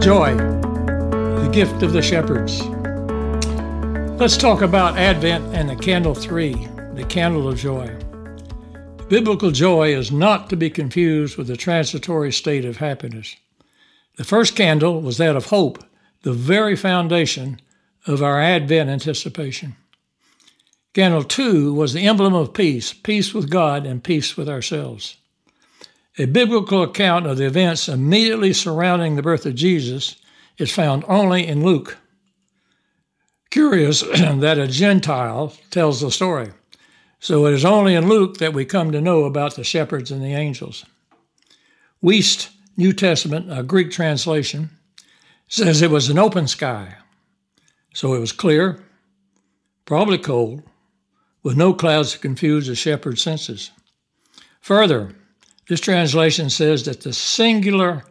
Joy, the gift of the shepherds. Let's talk about Advent and the candle 3, the candle of joy. Biblical joy is not to be confused with the transitory state of happiness. The first candle was that of hope, the very foundation of our Advent anticipation. Candle 2 was the emblem of peace, peace with God and peace with ourselves. A biblical account of the events immediately surrounding the birth of Jesus is found only in Luke. Curious that a Gentile tells the story. So it is only in Luke that we come to know about the shepherds and the angels. Wuest, New Testament, a Greek translation, says it was an open sky. So it was clear, probably cold, with no clouds to confuse the shepherd's senses. Further, this translation says that the singular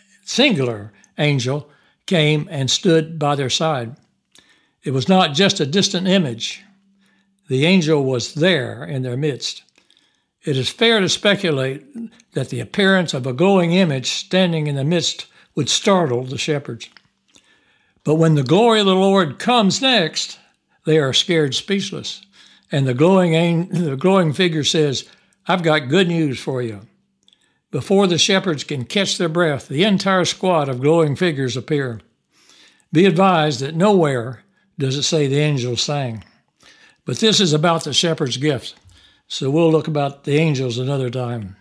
angel came and stood by their side. It was not just a distant image. The angel was there in their midst. It is fair to speculate that the appearance of a glowing image standing in the midst would startle the shepherds. But when the glory of the Lord comes next, they are scared speechless. And the glowing figure says, "I've got good news for you." Before the shepherds can catch their breath, the entire squad of glowing figures appear. Be advised that nowhere does it say the angels sang. But this is about the shepherd's gift, so we'll look about the angels another time.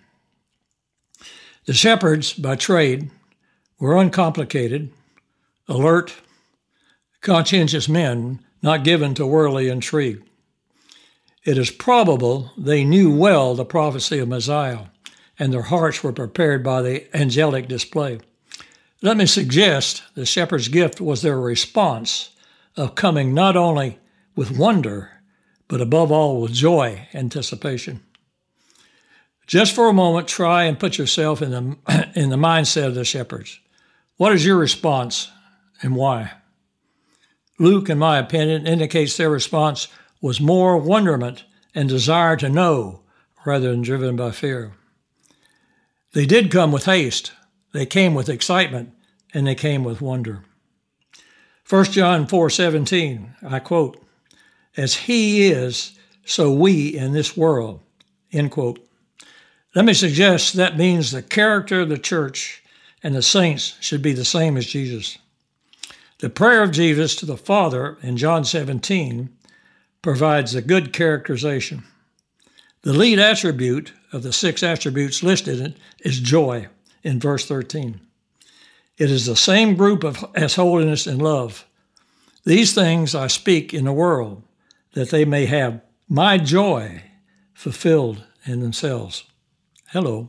The shepherds, by trade, were uncomplicated, alert, conscientious men, not given to worldly intrigue. It is probable they knew well the prophecy of Messiah, and their hearts were prepared by the angelic display. Let me suggest the shepherd's gift was their response of coming not only with wonder, but above all with joy, anticipation. Just for a moment, try and put yourself in the mindset of the shepherds. What is your response and why? Luke, in my opinion, indicates their response was more wonderment and desire to know rather than driven by fear. They did come with haste, they came with excitement, and they came with wonder. 1 John 4:17, I quote, "As he is, so we in this world," end quote. Let me suggest that means the character of the church and the saints should be the same as Jesus. The prayer of Jesus to the Father in John 17 provides a good characterization. The lead attribute of the 6 attributes listed is joy in verse 13. It is the same group as holiness and love. "These things I speak in the world, that they may have my joy fulfilled in themselves." Hello.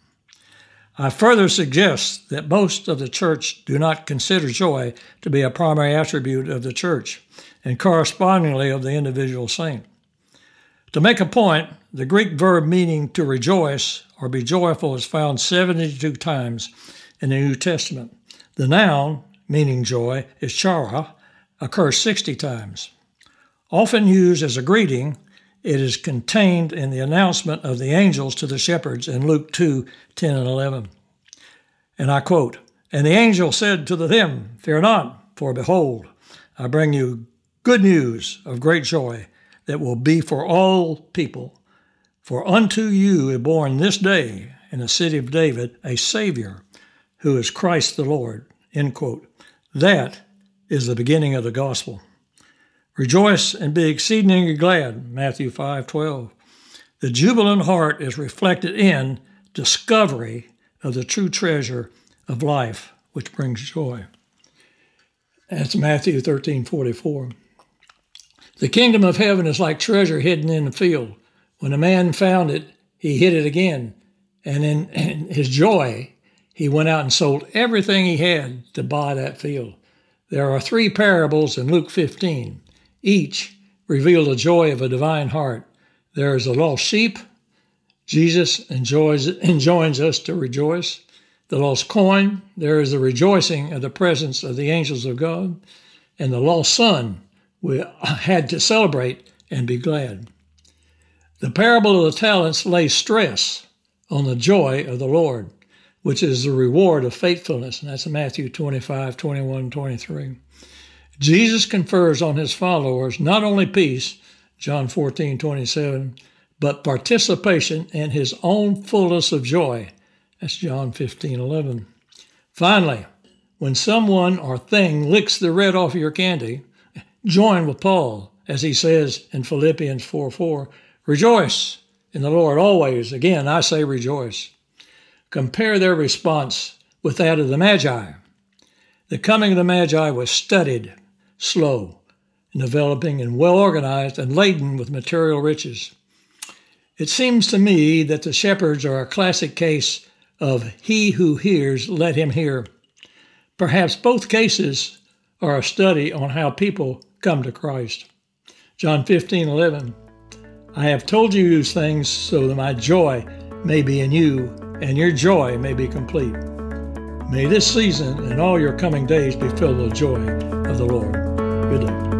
I further suggest that most of the church do not consider joy to be a primary attribute of the church, and correspondingly of the individual saint. To make a point, the Greek verb meaning to rejoice or be joyful is found 72 times in the New Testament. The noun, meaning joy, is chara, occurs 60 times. Often used as a greeting, it is contained in the announcement of the angels to the shepherds in Luke 2:10 and 11. And I quote, "And the angel said to them, Fear not, for behold, I bring you good news of great joy that will be for all people. For unto you is born this day in the city of David a Savior, who is Christ the Lord." End quote. That is the beginning of the gospel. "Rejoice and be exceedingly glad," Matthew 5:12. The jubilant heart is reflected in discovery of the true treasure of life, which brings joy. That's Matthew 13:44. "The kingdom of heaven is like treasure hidden in the field. When a man found it, he hid it again. And in his joy, he went out and sold everything he had to buy that field." There are 3 parables in Luke 15. Each reveal the joy of a divine heart. There is a lost sheep. Jesus enjoins us to rejoice. The lost coin. There is the rejoicing of the presence of the angels of God. And the lost son. We had to celebrate and be glad. The parable of the talents lays stress on the joy of the Lord. which is the reward of faithfulness. And that's Matthew 25, 21, 23. Jesus confers on his followers not only peace, John 14, 27, but participation in his own fullness of joy. That's John 15, 11. Finally, when someone or thing licks the red off your candy, join with Paul, as he says in Philippians 4:4, rejoice in the Lord always. Again, I say rejoice. Compare their response with that of the Magi. The coming of the Magi was studied, slow, developing, and well organized and laden with material riches. It seems to me that the shepherds are a classic case of he who hears, let him hear. Perhaps both cases are a study on how people come to Christ. John 15:11, I have told you these things so that my joy may be in you and your joy may be complete. May this season and all your coming days be filled with the joy of the Lord. Good day.